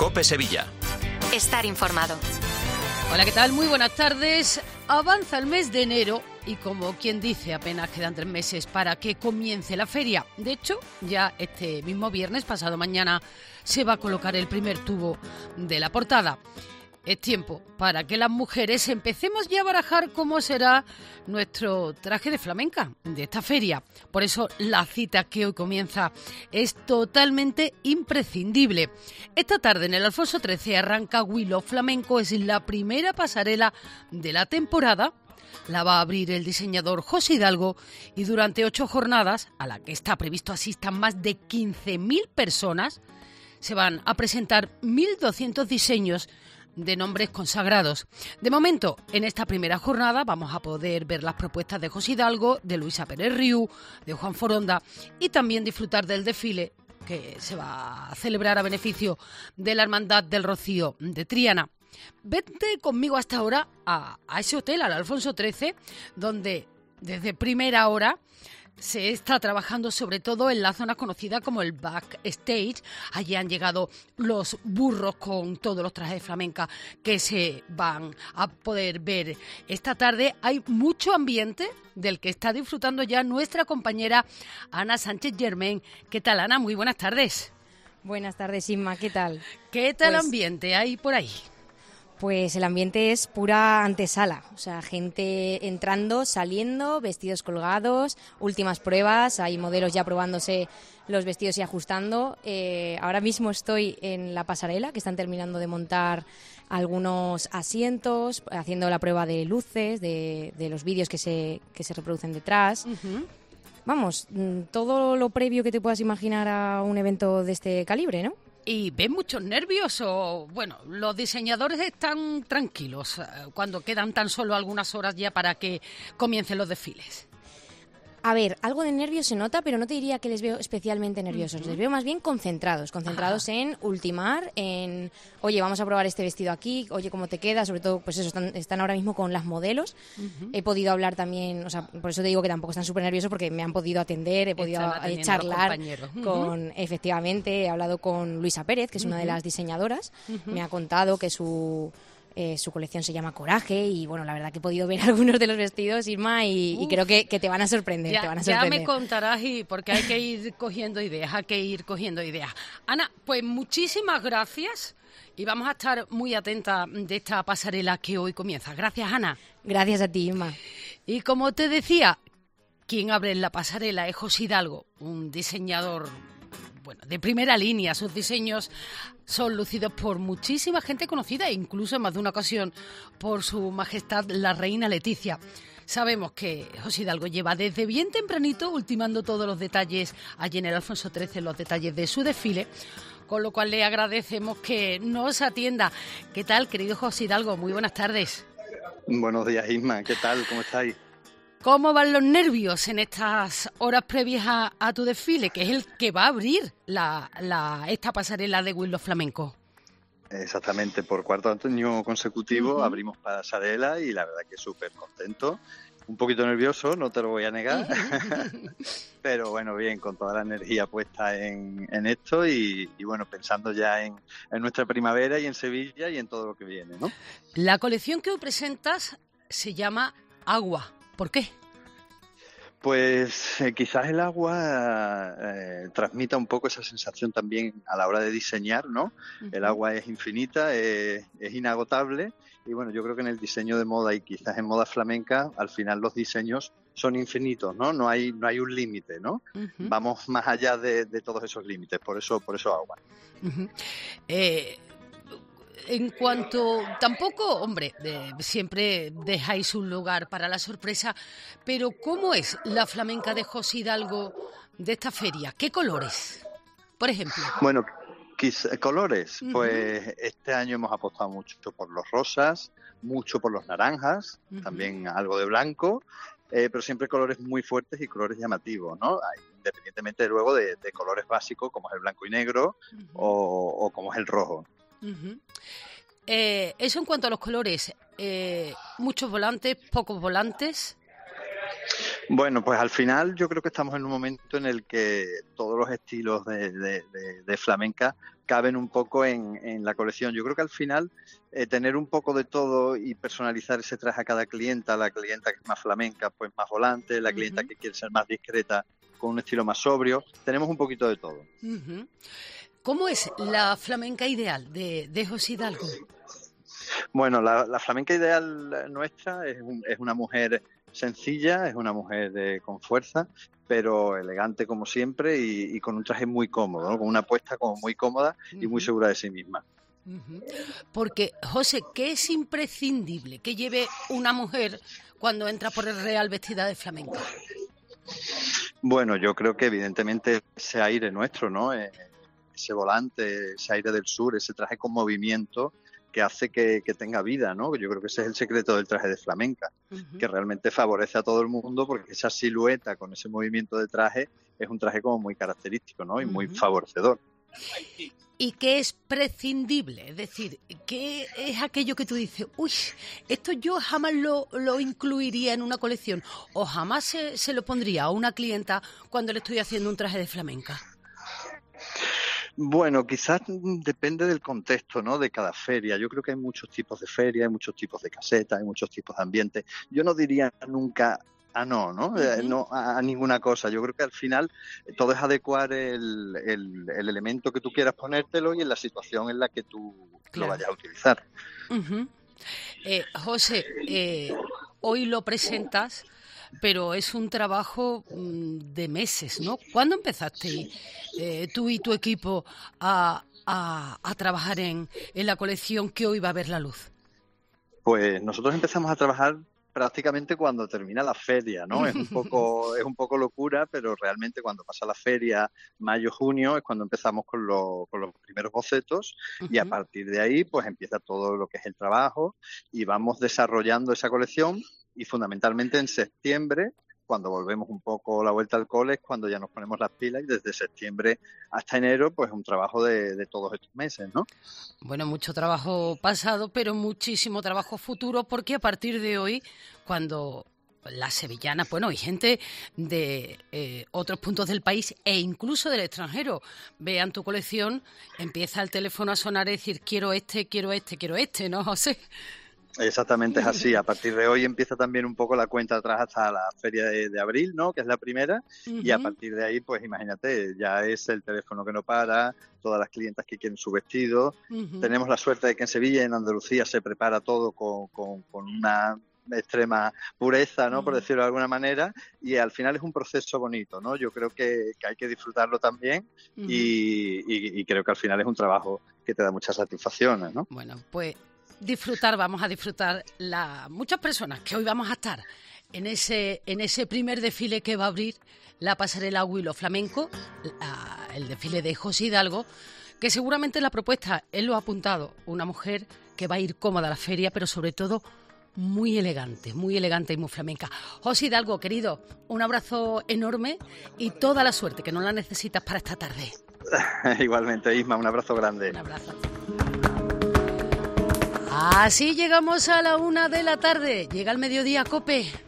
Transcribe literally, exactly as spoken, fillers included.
COPE Sevilla. Estar informado. Hola, ¿qué tal? Muy buenas tardes. Avanza el mes de enero y, como quien dice, apenas quedan tres meses para que comience la feria. De hecho, ya este mismo viernes, pasado mañana, se va a colocar el primer tubo de la portada. Es tiempo para que las mujeres empecemos ya a barajar cómo será nuestro traje de flamenca de esta feria. Por eso la cita que hoy comienza es totalmente imprescindible. Esta tarde en el Alfonso trece arranca Willow Flamenco, es la primera pasarela de la temporada. La va a abrir el diseñador José Hidalgo y durante ocho jornadas, a la que está previsto asistan más de quince mil personas, se van a presentar mil doscientos diseños de nombres consagrados. De momento, en esta primera jornada vamos a poder ver las propuestas de José Hidalgo, de Luisa Pérez Riu, de Juan Foronda y también disfrutar del desfile que se va a celebrar a beneficio de la Hermandad del Rocío de Triana. Vente conmigo hasta ahora a, a ese hotel, al Alfonso trece, donde desde primera hora se está trabajando sobre todo en la zona conocida como el backstage. Allí han llegado los burros con todos los trajes de flamenca que se van a poder ver esta tarde. Hay mucho ambiente del que está disfrutando ya nuestra compañera Ana Sánchez Germain. ¿Qué tal, Ana? Muy buenas tardes. Buenas tardes, Inma. ¿Qué tal? ¿Qué tal pues... ambiente hay por ahí? Pues el ambiente es pura antesala, o sea, gente entrando, saliendo, vestidos colgados, últimas pruebas, hay modelos ya probándose los vestidos y ajustando. Eh, ahora mismo estoy en la pasarela, que están terminando de montar algunos asientos, haciendo la prueba de luces, de, de los vídeos que se, que se reproducen detrás. Uh-huh. Vamos, todo lo previo que te puedas imaginar a un evento de este calibre, ¿no? ¿Y ven muchos nervios o, bueno, los diseñadores están tranquilos cuando quedan tan solo algunas horas ya para que comiencen los desfiles? A ver, algo de nervios se nota, pero no te diría que les veo especialmente nerviosos. Uh-huh. Les veo más bien concentrados, concentrados Ajá. en ultimar, en, oye, vamos a probar este vestido aquí, oye, ¿cómo te queda? Sobre todo, pues eso, están, están ahora mismo con las modelos. Uh-huh. He podido hablar también, o sea, por eso te digo que tampoco están súper nerviosos, porque me han podido atender, he podido charlar uh-huh. con, efectivamente, he hablado con Luisa Pérez, que es uh-huh. una de las diseñadoras, uh-huh. me ha contado que su... Eh, su colección se llama Coraje y bueno, la verdad que he podido ver algunos de los vestidos, Irma, y, y creo que, que te van a sorprender, ya, te van a sorprender. Ya me contarás, y porque hay que ir cogiendo ideas, hay que ir cogiendo ideas. Ana, pues muchísimas gracias y vamos a estar muy atentas de esta pasarela que hoy comienza. Gracias, Ana. Gracias a ti, Irma. Y como te decía, quien abre la pasarela es José Hidalgo, un diseñador... Bueno, de primera línea. Sus diseños son lucidos por muchísima gente conocida e incluso en más de una ocasión por su majestad la reina Leticia. Sabemos que José Hidalgo lleva desde bien tempranito ultimando todos los detalles allí en el Alfonso trece, los detalles de su desfile, con lo cual le agradecemos que nos atienda. ¿Qué tal, querido José Hidalgo? Muy buenas tardes. Buenos días, Isma. ¿Qué tal? ¿Cómo estáis? ¿Cómo van los nervios en estas horas previas a, a tu desfile, que es el que va a abrir la, la, esta pasarela de Willow Flamenco? Exactamente, por cuarto año consecutivo uh-huh. abrimos pasarela y la verdad que súper contento. Un poquito nervioso, no te lo voy a negar, uh-huh. pero bueno, bien, con toda la energía puesta en, en esto y, y bueno, pensando ya en, en nuestra primavera y en Sevilla y en todo lo que viene, ¿no? La colección que hoy presentas se llama Agua. ¿Por qué? Pues eh, quizás el agua eh, transmita un poco esa sensación también a la hora de diseñar, ¿no? Uh-huh. El agua es infinita, eh, es inagotable y bueno, yo creo que en el diseño de moda y quizás en moda flamenca, al final los diseños son infinitos, ¿no? No hay no hay un límite, ¿no? Uh-huh. Vamos más allá de, de todos esos límites, por eso por eso agua. Uh-huh. Eh... En cuanto, tampoco, hombre, de, siempre dejáis un lugar para la sorpresa, pero ¿cómo es la flamenca de José Hidalgo de esta feria? ¿Qué colores, por ejemplo? Bueno, quizá, colores, uh-huh. pues este año hemos apostado mucho por los rosas, mucho por los naranjas, uh-huh. también algo de blanco, eh, pero siempre colores muy fuertes y colores llamativos, ¿no? Independientemente luego de, de colores básicos como es el blanco y negro uh-huh. o, o como es el rojo. Uh-huh. Eh, eso en cuanto a los colores, eh, muchos volantes, pocos volantes. Bueno, pues al final yo creo que estamos en un momento en el que todos los estilos de, de, de, de flamenca caben un poco en, en la colección. Yo creo que al final eh, tener un poco de todo y personalizar ese traje a cada clienta, la clienta que es más flamenca, pues más volante, la clienta uh-huh. que quiere ser más discreta, con un estilo más sobrio, tenemos un poquito de todo. Uh-huh. ¿Cómo es la flamenca ideal de, de José Hidalgo? Bueno, la, la flamenca ideal nuestra es, un, es una mujer sencilla, es una mujer de, con fuerza, pero elegante como siempre y, y con un traje muy cómodo, ¿no? Con una puesta como muy cómoda y uh-huh. muy segura de sí misma. Uh-huh. Porque, José, ¿qué es imprescindible que lleve una mujer cuando entra por el Real vestida de flamenca? Bueno, yo creo que evidentemente ese aire nuestro, ¿no? Eh, ese volante, ese aire del sur, ese traje con movimiento que hace que, que tenga vida, ¿no? Yo creo que ese es el secreto del traje de flamenca, uh-huh. que realmente favorece a todo el mundo porque esa silueta con ese movimiento de traje es un traje como muy característico, ¿no? Y uh-huh. muy favorecedor. ¿Y qué es prescindible? Es decir, ¿qué es aquello que tú dices, uy, esto yo jamás lo, lo incluiría en una colección o jamás se, se lo pondría a una clienta cuando le estoy haciendo un traje de flamenca? Bueno, quizás depende del contexto, ¿no? De cada feria. Yo creo que hay muchos tipos de feria, hay muchos tipos de casetas, hay muchos tipos de ambientes. Yo no diría nunca a no, ¿no? Uh-huh. Eh, no a, a ninguna cosa. Yo creo que al final todo es adecuar el, el, el elemento que tú quieras ponértelo y en la situación en la que tú claro. lo vayas a utilizar. Uh-huh. eh, José, eh, hoy lo presentas, pero es un trabajo de meses, ¿no? ¿Cuándo empezaste eh, tú y tu equipo a, a, a trabajar en, en la colección que hoy va a ver la luz? Pues nosotros empezamos a trabajar prácticamente cuando termina la feria, ¿no? Es un poco es un poco locura, pero realmente cuando pasa la feria, mayo, junio, es cuando empezamos con, lo, con los primeros bocetos uh-huh. y a partir de ahí pues empieza todo lo que es el trabajo y vamos desarrollando esa colección y fundamentalmente en septiembre, cuando volvemos un poco la vuelta al cole, es cuando ya nos ponemos las pilas y desde septiembre hasta enero, pues un trabajo de, de todos estos meses, ¿no? Bueno, mucho trabajo pasado, pero muchísimo trabajo futuro, porque a partir de hoy, cuando las sevillanas, bueno, hay gente de eh, otros puntos del país e incluso del extranjero, vean tu colección, empieza el teléfono a sonar y decir, quiero este, quiero este, quiero este, ¿no, José? Exactamente es así. A partir de hoy empieza también un poco la cuenta atrás hasta la feria de, de abril, ¿no? Que es la primera. Uh-huh. Y a partir de ahí, pues imagínate, ya es el teléfono que no para, todas las clientas que quieren su vestido. Uh-huh. Tenemos la suerte de que en Sevilla y en Andalucía se prepara todo con, con, con una extrema pureza, ¿no? Uh-huh. Por decirlo de alguna manera. Y al final es un proceso bonito, ¿no? Yo creo que, que hay que disfrutarlo también. Uh-huh. y, y, y creo que al final es un trabajo que te da muchas satisfacciones, ¿no? Bueno, pues disfrutar, vamos a disfrutar la, muchas personas que hoy vamos a estar en ese, en ese primer desfile que va a abrir la pasarela Huilo Flamenco, la, el desfile de José Hidalgo, que seguramente la propuesta, él lo ha apuntado, una mujer que va a ir cómoda a la feria, pero sobre todo muy elegante, muy elegante y muy flamenca. José Hidalgo, querido, un abrazo enorme y toda la suerte que no la necesitas para esta tarde. Igualmente, Isma, un abrazo grande. Un abrazo. Así llegamos a la una de la tarde. Llega el mediodía, COPE.